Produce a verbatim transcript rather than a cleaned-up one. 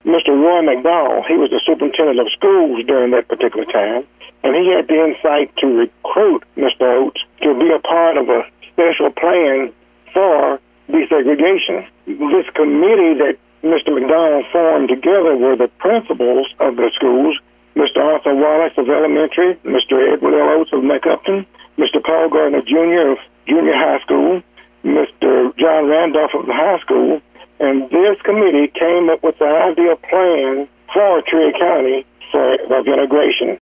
Mister Roy McDowell. He was the superintendent of schools during that particular time, and he had the insight to recruit Mister Oates to be a part of a special plan for desegregation. This committee that Mister McDowell formed together were the principals of the schools, Mister Arthur Wallace of elementary, Mister Edward L. Oates of McUpton, Mister Paul Gardner Junior of junior high school, Mister John Randolph of the high school, and this committee came up with the ideal plan for Tree County for, of integration.